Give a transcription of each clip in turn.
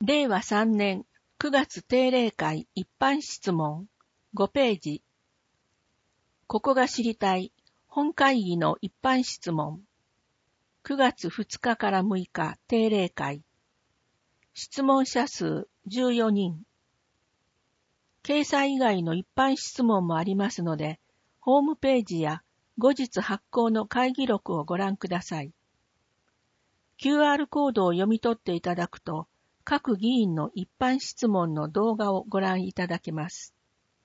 令和3年9月定例会一般質問5ページ。ここが知りたい本会議の一般質問。9月2日から6日定例会。質問者数14人。掲載以外の一般質問もありますので、ホームページや後日発行の会議録をご覧ください。QR コードを読み取っていただくと、各議員の一般質問の動画をご覧いただけます。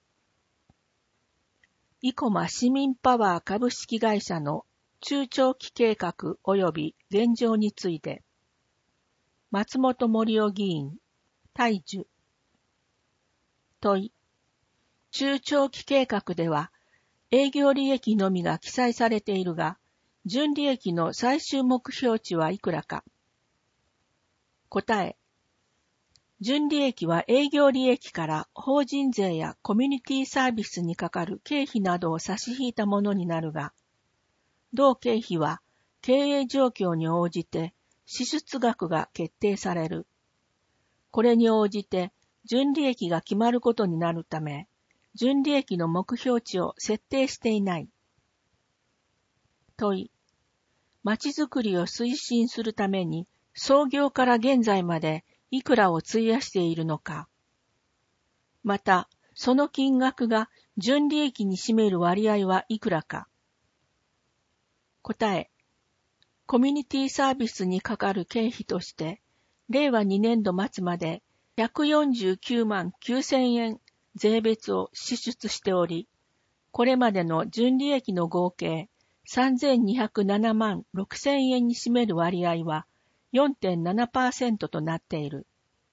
生駒市民パワー株式会社の中長期計画及び現状について、松本森夫議員、大樹。問い。中長期計画では、営業利益のみが記載されているが、純利益の最終目標値はいくらか。答え。純利益は営業利益から法人税やコミュニティサービスにかかる経費などを差し引いたものになるが、同経費は経営状況に応じて支出額が決定される。これに応じて純利益が決まることになるため、純利益の目標値を設定していない。問い。まちづくりを推進するために創業から現在までいくらを費やしているのか。また、その金額が純利益に占める割合はいくらか。答え。コミュニティサービスにかかる経費として、令和2年度末まで149万9000円税別を支出しており、これまでの純利益の合計3207万6000円に占める割合は、4.7% となっている。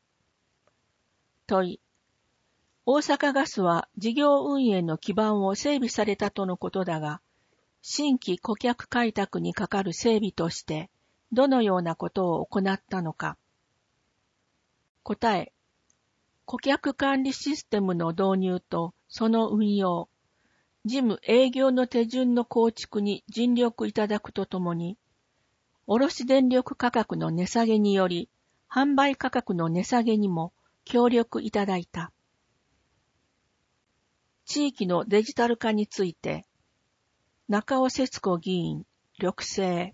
問い。大阪ガスは事業運営の基盤を整備されたとのことだが、新規顧客開拓にかかる整備として、どのようなことを行ったのか。答え。顧客管理システムの導入とその運用、事務営業の手順の構築に尽力いただくとともに、卸電力価格の値下げにより、販売価格の値下げにも協力いただいた。地域のデジタル化について、中尾節子議員、緑政。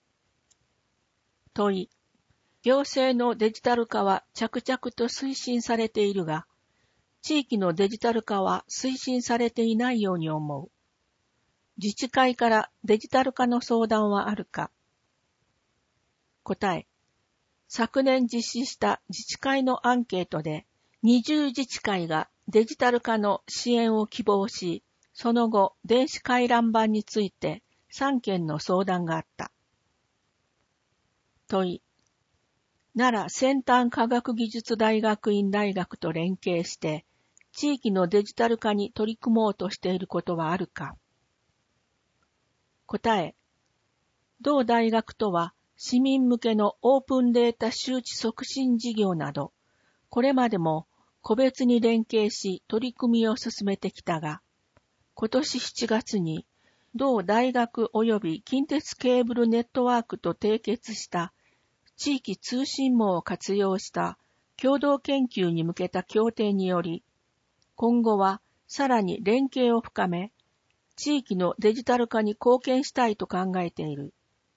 問い。行政のデジタル化は着々と推進されているが、地域のデジタル化は推進されていないように思う。自治会からデジタル化の相談はあるか。答え。昨年実施した自治会のアンケートで、20自治会がデジタル化の支援を希望し、その後、電子回覧板について3件の相談があった。問い。奈良先端科学技術大学院大学と連携して、地域のデジタル化に取り組もうとしていることはあるか。答え。同大学とは、市民向けのオープンデータ周知促進事業など、これまでも個別に連携し取り組みを進めてきたが、今年7月に同大学及び近鉄ケーブルネットワークと締結した地域通信網を活用した共同研究に向けた協定により、今後はさらに連携を深め、地域のデジタル化に貢献したいと考えている。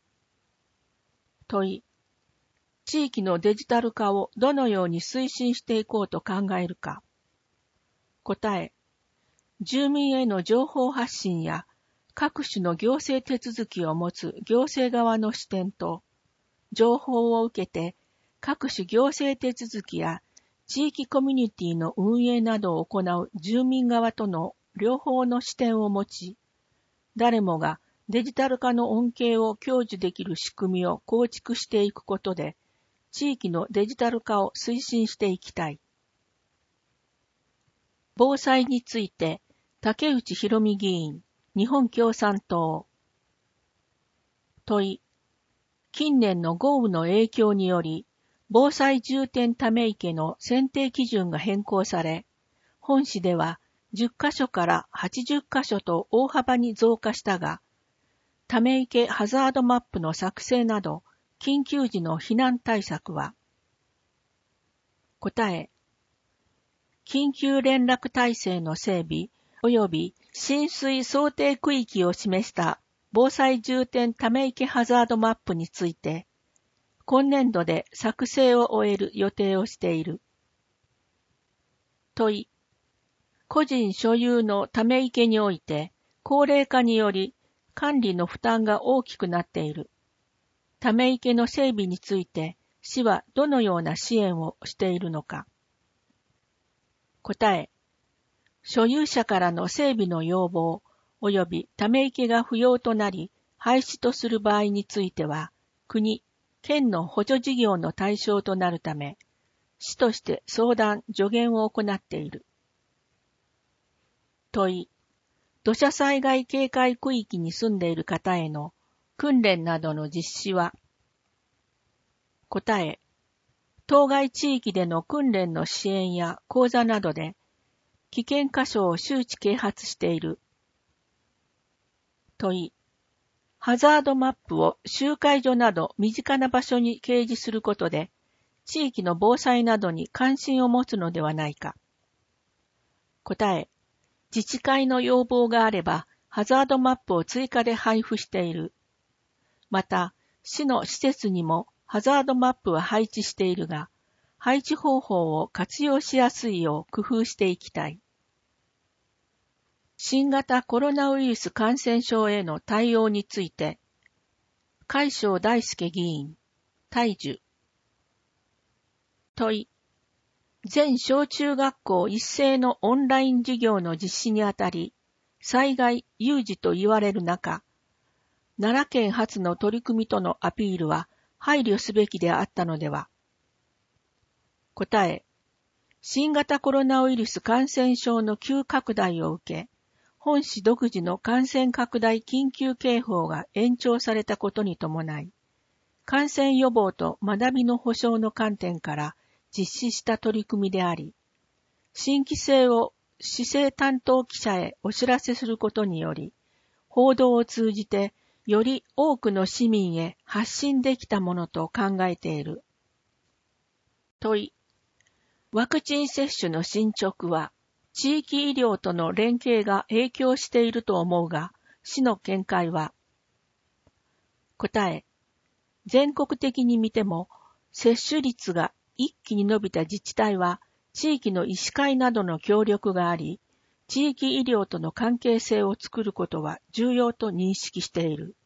問い。地域のデジタル化をどのように推進していこうと考えるか。答え。住民への情報発信や各種の行政手続きを持つ行政側の視点と、情報を受けて各種行政手続きや地域コミュニティの運営などを行う住民側との両方の視点を持ち、誰もがデジタル化の恩恵を享受できる仕組みを構築していくことで、地域のデジタル化を推進していきたい。防災について、竹内博美議員、日本共産党。問い。近年の豪雨の影響により、防災重点ため池の選定基準が変更され、本市では10カ所から80カ所と大幅に増加したが、ため池ハザードマップの作成など、緊急時の避難対策は、 答え、緊急連絡体制の整備及び浸水想定区域を示した防災重点ため池ハザードマップについて、今年度で作成を終える予定をしている。問い、個人所有のため池において、高齢化により管理の負担が大きくなっている。ため池の整備について、市はどのような支援をしているのか。答え、所有者からの整備の要望及びため池が不要となり廃止とする場合については、国、県の補助事業の対象となるため、市として相談・助言を行っている。問い、土砂災害警戒区域に住んでいる方への訓練などの実施は。答え、当該地域での訓練の支援や講座などで危険箇所を周知啓発している。問い、ハザードマップを集会所など身近な場所に掲示することで、地域の防災などに関心を持つのではないか。答え、自治会の要望があれば、ハザードマップを追加で配布している。また、市の施設にもハザードマップは配置しているが、配置方法を活用しやすいよう工夫していきたい。新型コロナウイルス感染症への対応について、海将大輔議員、対樹。問い、全小中学校一斉のオンライン授業の実施にあたり、災害有事と言われる中、奈良県発の取り組みとのアピールは配慮すべきであったのでは。答え、新型コロナウイルス感染症の急拡大を受け、本市独自の感染拡大緊急警報が延長されたことに伴い、感染予防と学びの保障の観点から実施した取り組みであり、新規制を市政担当記者へお知らせすることにより、報道を通じてより多くの市民へ発信できたものと考えている。問い、ワクチン接種の進捗は、地域医療との連携が影響していると思うが、市の見解は。答え、全国的に見ても、接種率が一気に伸びた自治体は、地域の医師会などの協力があり、地域医療との関係性を作ることは重要と認識している。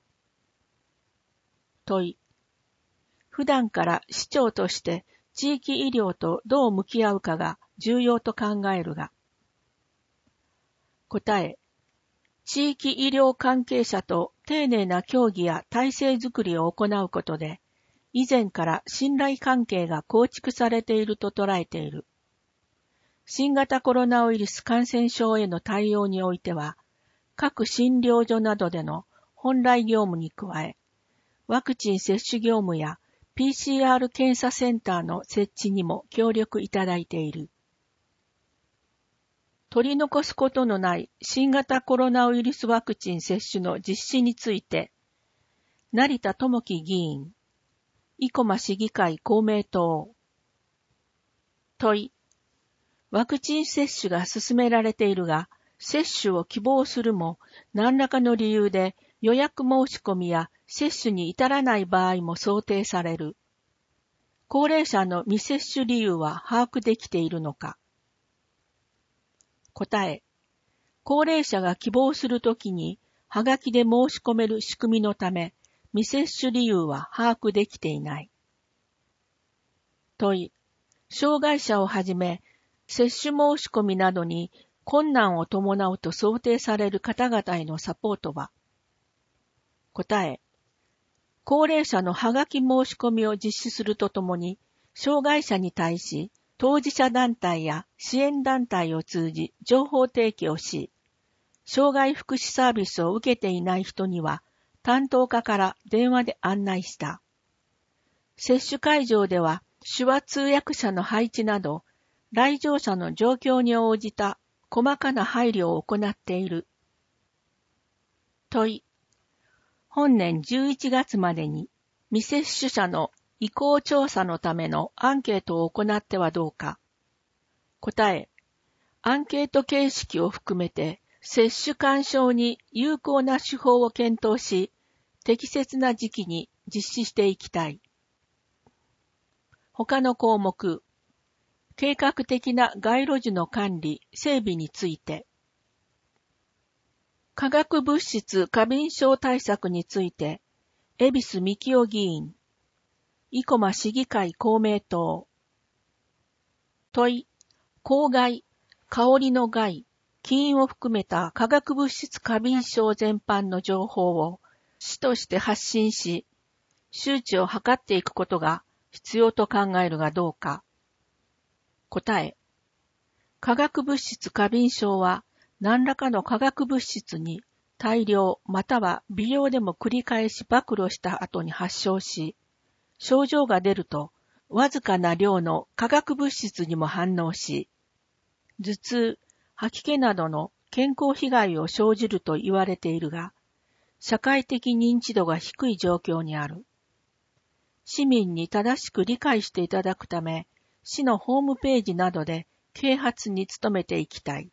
問い、普段から市長として地域医療とどう向き合うかが重要と考えるが。答え、地域医療関係者と丁寧な協議や体制づくりを行うことで、以前から信頼関係が構築されていると捉えている。新型コロナウイルス感染症への対応においては、各診療所などでの本来業務に加え、ワクチン接種業務や PCR 検査センターの設置にも協力いただいている。取り残すことのない新型コロナウイルスワクチン接種の実施について、成田智樹議員、生駒市議会公明党。問い、ワクチン接種が進められているが、接種を希望するも何らかの理由で予約申し込みや接種に至らない場合も想定される。高齢者の未接種理由は把握できているのか。答え、高齢者が希望するときにはがきで申し込める仕組みのため、未接種理由は把握できていない。問い、障害者をはじめ、接種申し込みなどに困難を伴うと想定される方々へのサポートは。答え、高齢者のはがき申し込みを実施するとともに、障害者に対し、当事者団体や支援団体を通じ情報提供し、障害福祉サービスを受けていない人には担当課から電話で案内した。接種会場では手話通訳者の配置など、来場者の状況に応じた細かな配慮を行っている。問い、本年11月までに未接種者の意向調査のためのアンケートを行ってはどうか。答え、アンケート形式を含めて接種勧奨に有効な手法を検討し、適切な時期に実施していきたい。他の項目、計画的な街路樹の管理・整備について、化学物質過敏症対策について、恵比寿幹夫議員、生駒市議会公明党。問い、公害、香りの害、起因を含めた化学物質過敏症全般の情報を市として発信し、周知を図っていくことが必要と考えるがどうか。答え、化学物質過敏症は何らかの化学物質に大量または微量でも繰り返し暴露した後に発症し、症状が出るとわずかな量の化学物質にも反応し、頭痛、吐き気などの健康被害を生じると言われているが、社会的認知度が低い状況にある。市民に正しく理解していただくため、市のホームページなどで啓発に努めていきたい。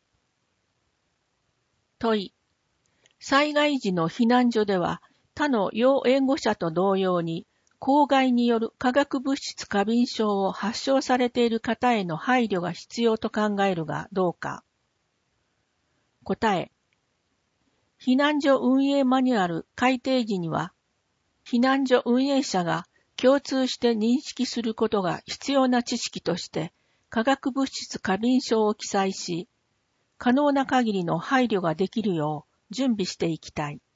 問い、災害時の避難所では他の要援護者と同様に、公害による化学物質過敏症を発症されている方への配慮が必要と考えるがどうか。答え、避難所運営マニュアル改定時には、避難所運営者が共通して認識することが必要な知識として化学物質過敏症を記載し、可能な限りの配慮ができるよう準備していきたい。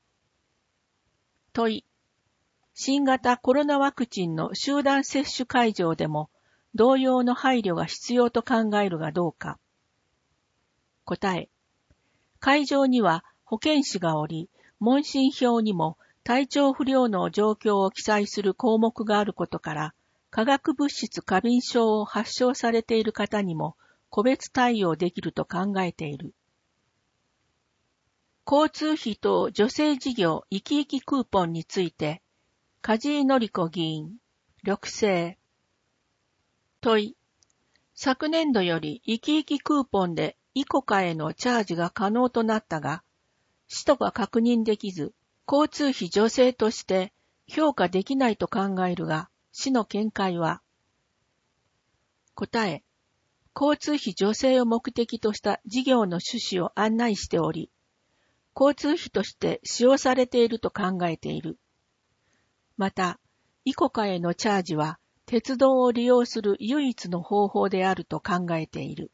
問い、新型コロナワクチンの集団接種会場でも同様の配慮が必要と考えるがどうか。答え、会場には保健師がおり、問診票にも体調不良の状況を記載する項目があることから、化学物質過敏症を発症されている方にも個別対応できると考えている。交通費等助成事業生き生きクーポンについて、梶井紀子議員、緑星。問い、昨年度より生き生きクーポンでイコカへのチャージが可能となったが、使途が確認できず、交通費助成として評価できないと考えるが、市の見解は。答え、交通費助成を目的とした事業の趣旨を案内しており、交通費として使用されていると考えている。また、イコカへのチャージは、鉄道を利用する唯一の方法であると考えている。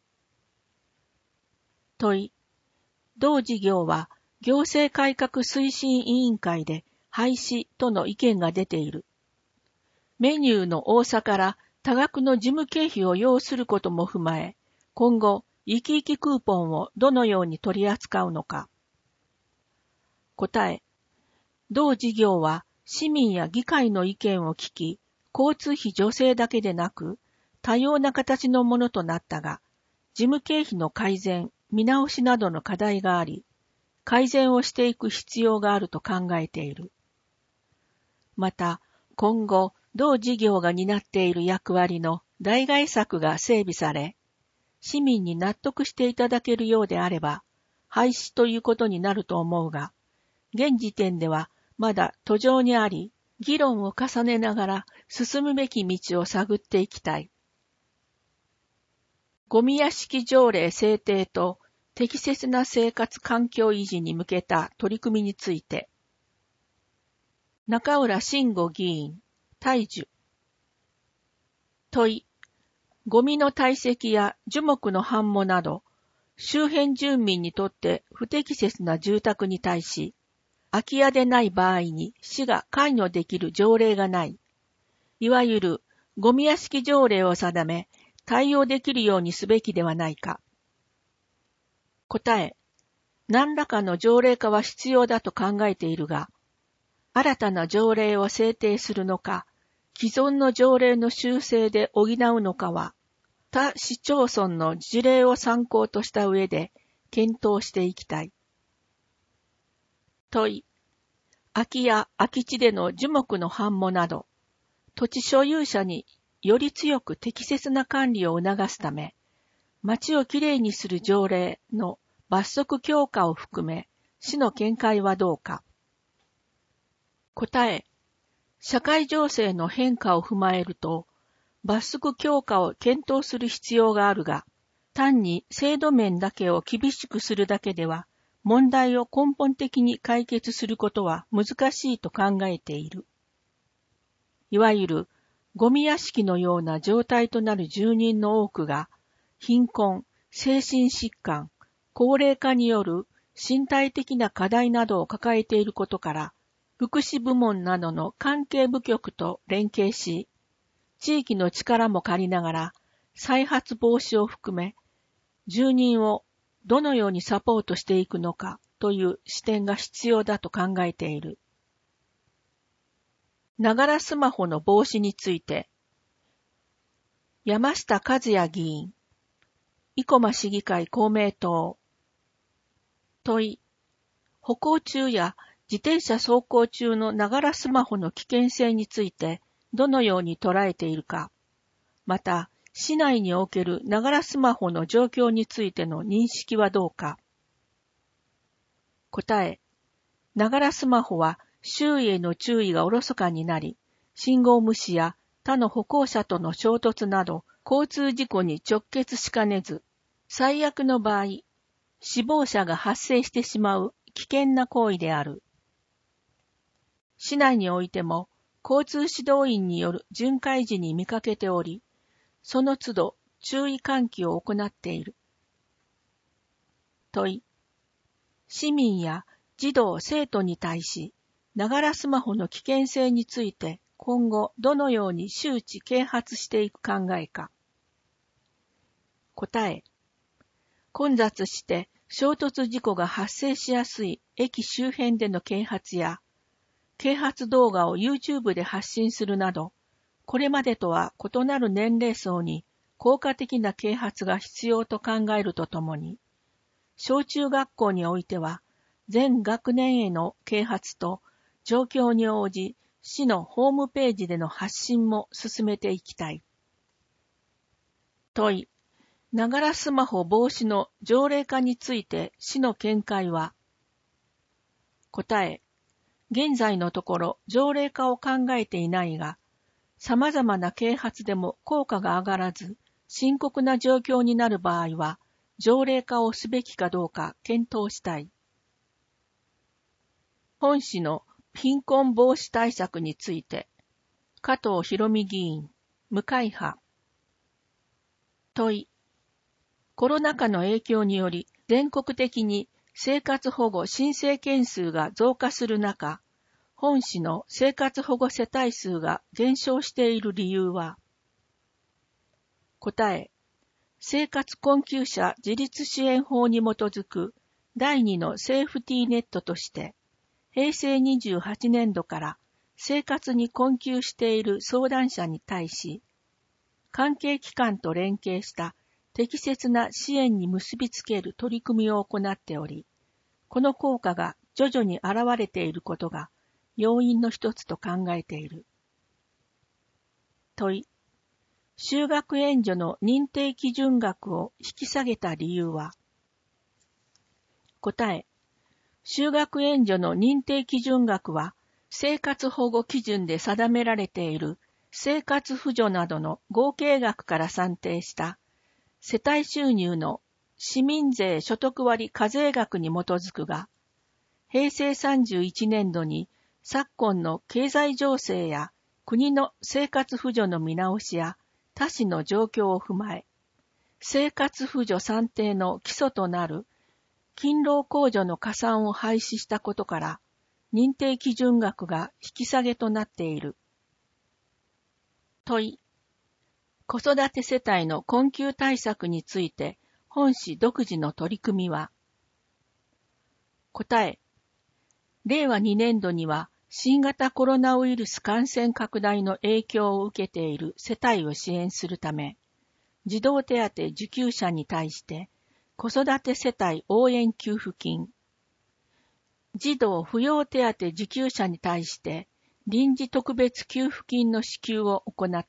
問い、同事業は行政改革推進委員会で廃止との意見が出ている。メニューの多さから多額の事務経費を要することも踏まえ、今後、生き生きクーポンをどのように取り扱うのか。答え、同事業は市民や議会の意見を聞き、交通費助成だけでなく、多様な形のものとなったが、事務経費の改善、見直しなどの課題があり、改善をしていく必要があると考えている。また、今後、同事業が担っている役割の代替策が整備され、市民に納得していただけるようであれば、廃止ということになると思うが、現時点ではまだ途上にあり、議論を重ねながら進むべき道を探っていきたい。ゴミ屋敷条例制定と適切な生活環境維持に向けた取り組みについて、中浦慎吾議員、大樹。問い、ゴミの堆積や樹木の繁茂など、周辺住民にとって不適切な住宅に対し、空き家でない場合に市が関与できる条例がない。いわゆるゴミ屋敷条例を定め、対応できるようにすべきではないか。答え、何らかの条例化は必要だと考えているが、新たな条例を制定するのか、既存の条例の修正で補うのかは、他市町村の事例を参考とした上で検討していきたい。問い、空き家、空き地での樹木の繁茂など、 土地所有者により強く適切な管理を促すため、町をきれいにする条例の罰則強化を含め、市の見解はどうか。答え、社会情勢の変化を踏まえると、罰則強化を検討する必要があるが、単に制度面だけを厳しくするだけでは、問題を根本的に解決することは難しいと考えている。いわゆるゴミ屋敷のような状態となる住人の多くが、貧困、精神疾患、高齢化による身体的な課題などを抱えていることから、福祉部門などの関係部局と連携し、地域の力も借りながら再発防止を含め、住人をどのようにサポートしていくのかという視点が必要だと考えている。ながらスマホの防止について、山下和也議員、生駒市議会公明党。問い、歩行中や自転車走行中のながらスマホの危険性についてどのように捉えているか、また、市内におけるながらスマホの状況についての認識はどうか。答え、ながらスマホは周囲への注意がおろそかになり、信号無視や他の歩行者との衝突など交通事故に直結しかねず、最悪の場合、死亡者が発生してしまう危険な行為である。市内においても交通指導員による巡回時に見かけており、その都度注意喚起を行っている。問い、市民や児童・生徒に対し、ながらスマホの危険性について今後どのように周知啓発していく考えか。答え、混雑して衝突事故が発生しやすい駅周辺での啓発や、啓発動画を YouTube で発信するなど、これまでとは異なる年齢層に効果的な啓発が必要と考えるとともに、小中学校においては、全学年への啓発と状況に応じ、市のホームページでの発信も進めていきたい。問い、ながらスマホ防止の条例化について市の見解は。答え、現在のところ条例化を考えていないが、様々な啓発でも効果が上がらず、深刻な状況になる場合は、条例化をすべきかどうか検討したい。本市の貧困防止対策について、加藤博美議員、無会派。問い、コロナ禍の影響により全国的に生活保護申請件数が増加する中、本市の生活保護世帯数が減少している理由は。答え、生活困窮者自立支援法に基づく第2のセーフティーネットとして、平成28年度から生活に困窮している相談者に対し、関係機関と連携した適切な支援に結びつける取り組みを行っており、この効果が徐々に現れていることが要因の一つと考えている。問い、就学援助の認定基準額を引き下げた理由は。答え、就学援助の認定基準額は生活保護基準で定められている生活扶助などの合計額から算定した世帯収入の市民税所得割課税額に基づくが、平成31年度に昨今の経済情勢や国の生活扶助の見直しや他市の状況を踏まえ、生活扶助算定の基礎となる勤労控除の加算を廃止したことから、認定基準額が引き下げとなっている。問い、子育て世帯の困窮対策について本市独自の取り組みは。答え、令和2年度には新型コロナウイルス感染拡大の影響を受けている世帯を支援するため、児童手当受給者に対して子育て世帯応援給付金、児童扶養手当受給者に対して臨時特別給付金の支給を行った。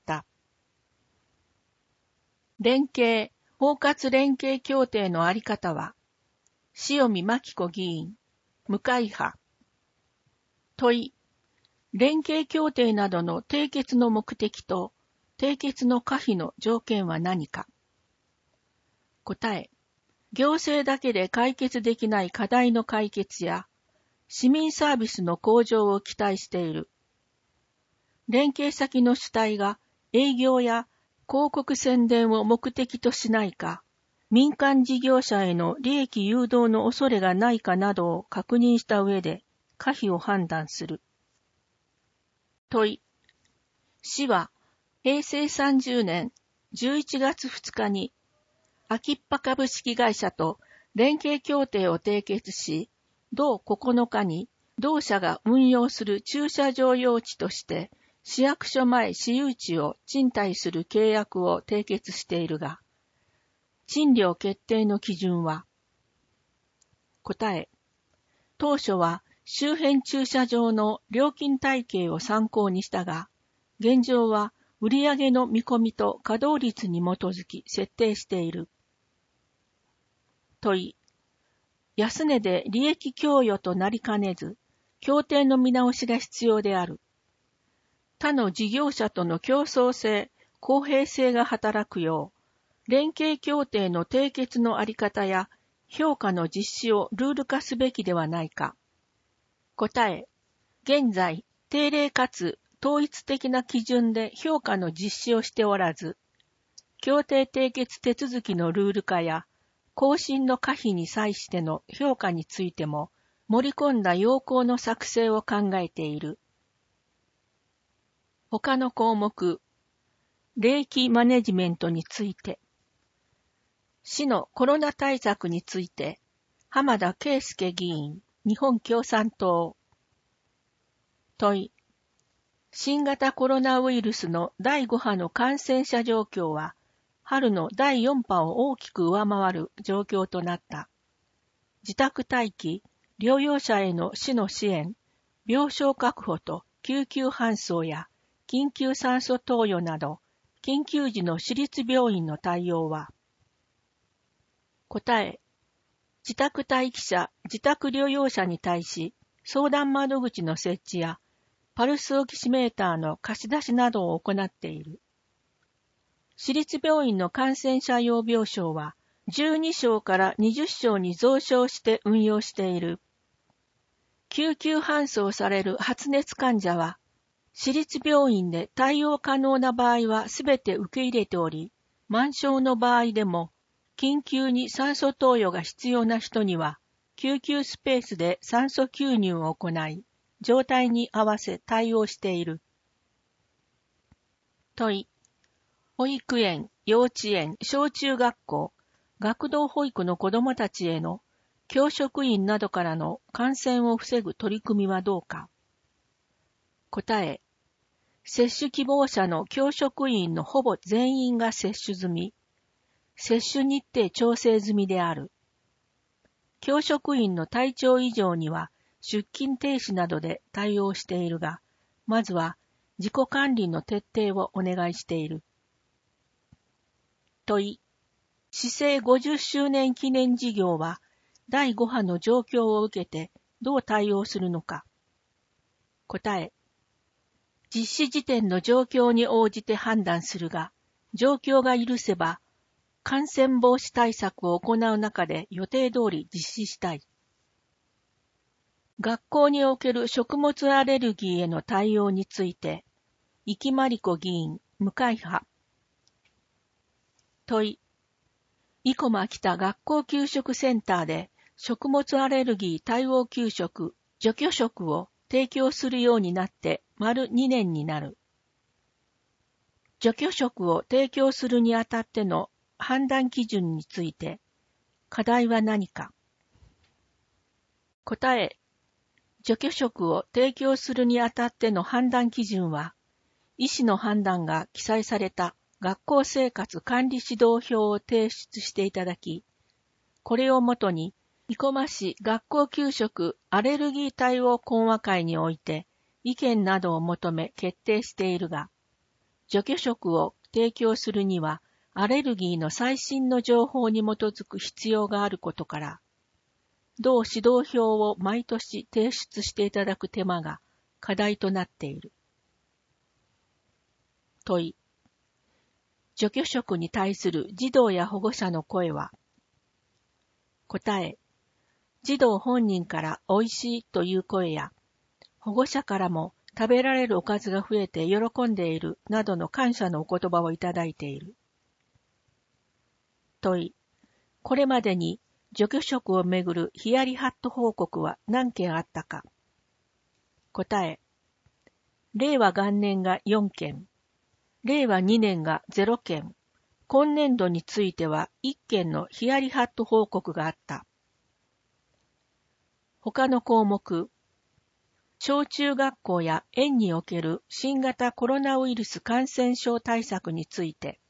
包括連携協定のあり方は、塩見真紀子議員、無会派。問い、連携協定などの締結の目的と締結の可否の条件は何か。答え、行政だけで解決できない課題の解決や市民サービスの向上を期待している。連携先の主体が営業や広告宣伝を目的としないか、民間事業者への利益誘導の恐れがないかなどを確認した上で可否を判断する。問い、市は平成30年11月2日に秋っぱ株式会社と連携協定を締結し、同9日に同社が運用する駐車場用地として市役所前私有地を賃貸する契約を締結しているが、賃料決定の基準は、答え、当初は周辺駐車場の料金体系を参考にしたが、現状は売上の見込みと稼働率に基づき設定している。問い、安値で利益供与となりかねず、協定の見直しが必要である。他の事業者との競争性、公平性が働くよう、連携協定の締結のあり方や評価の実施をルール化すべきではないか。答え、現在、定例かつ統一的な基準で評価の実施をしておらず、協定締結手続きのルール化や、更新の可否に際しての評価についても盛り込んだ要項の作成を考えている。他の項目、利益マネジメントについて、市のコロナ対策について、浜田圭介議員、日本共産党。問い、新型コロナウイルスの第5波の感染者状況は、春の第4波を大きく上回る状況となった。自宅待機、療養者への市の支援、病床確保と救急搬送や緊急酸素投与など、緊急時の市立病院の対応は、答え、自宅待機者、自宅療養者に対し、相談窓口の設置や、パルスオキシメーターの貸し出しなどを行っている。市立病院の感染者用病床は12床から20床に増床して運用している。救急搬送される発熱患者は、市立病院で対応可能な場合はすべて受け入れており、満床の場合でも、緊急に酸素投与が必要な人には、救急スペースで酸素吸入を行い、状態に合わせ対応している。問い、保育園、幼稚園、小中学校、学童保育の子どもたちへの教職員などからの感染を防ぐ取り組みはどうか。答え、接種希望者の教職員のほぼ全員が接種済み、接種日程調整済みである。教職員の体調異常には出勤停止などで対応しているが、まずは自己管理の徹底をお願いしている。問い、市政50周年記念事業は第5波の状況を受けてどう対応するのか。答え、実施時点の状況に応じて判断するが、状況が許せば、感染防止対策を行う中で予定通り実施したい。学校における食物アレルギーへの対応について、生木真理子議員、無会派。問い、生駒北学校給食センターで食物アレルギー対応給食、除去食を提供するようになって丸2年になる。除去食を提供するにあたっての判断基準について、課題は何か。答え、除去食を提供するにあたっての判断基準は、医師の判断が記載された学校生活管理指導表を提出していただき、これをもとに、生駒市学校給食アレルギー対応懇話会において、 意見などを求め決定しているが、除去食を提供するにはアレルギーの最新の情報に基づく必要があることから、同指導表を毎年提出していただく手間が課題となっている。問い。除去食に対する児童や保護者の声は。答え。児童本人から美味しいという声や、保護者からも食べられるおかずが増えて喜んでいるなどの感謝のお言葉をいただいている。問い。これまでに除去食をめぐるヒヤリハット報告は何件あったか。答え。令和元年が4件。令和2年が0件、今年度については1件のヒヤリハット報告があった。他の項目、小中学校や園における新型コロナウイルス感染症対策について、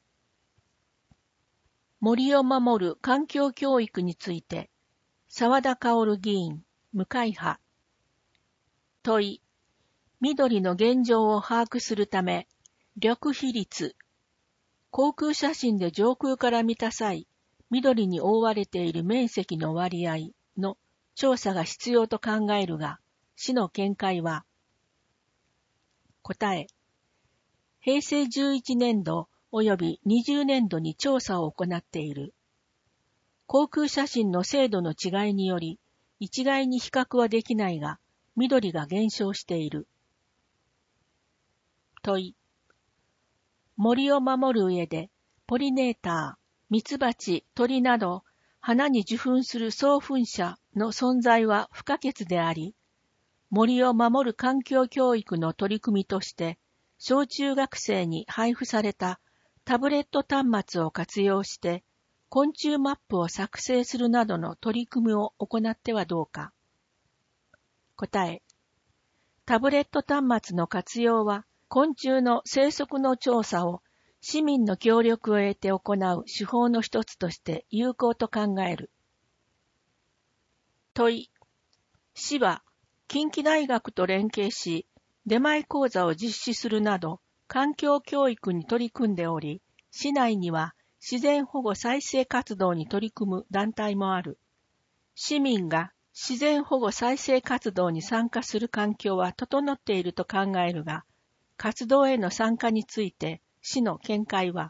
森を守る環境教育について、沢田薫議員、無会派。問い、緑の現状を把握するため、緑比率。航空写真で上空から見た際、緑に覆われている面積の割合の調査が必要と考えるが、市の見解は。答え。平成11年度及び20年度に調査を行っている。航空写真の精度の違いにより、一概に比較はできないが、緑が減少している。問い。森を守る上で、ポリネーター、ミツバチ、鳥など、花に受粉する送粉者の存在は不可欠であり、森を守る環境教育の取り組みとして、小中学生に配布されたタブレット端末を活用して、昆虫マップを作成するなどの取り組みを行ってはどうか。答え。タブレット端末の活用は、昆虫の生息の調査を市民の協力を得て行う手法の一つとして有効と考える。問い。市は近畿大学と連携し、出前講座を実施するなど環境教育に取り組んでおり、市内には自然保護再生活動に取り組む団体もある。市民が自然保護再生活動に参加する環境は整っていると考えるが、活動への参加について市の見解は。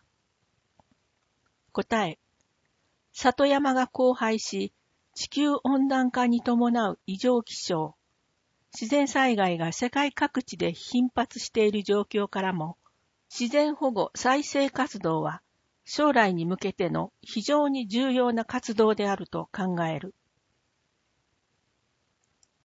答え。里山が荒廃し、地球温暖化に伴う異常気象、自然災害が世界各地で頻発している状況からも、自然保護再生活動は将来に向けての非常に重要な活動であると考える。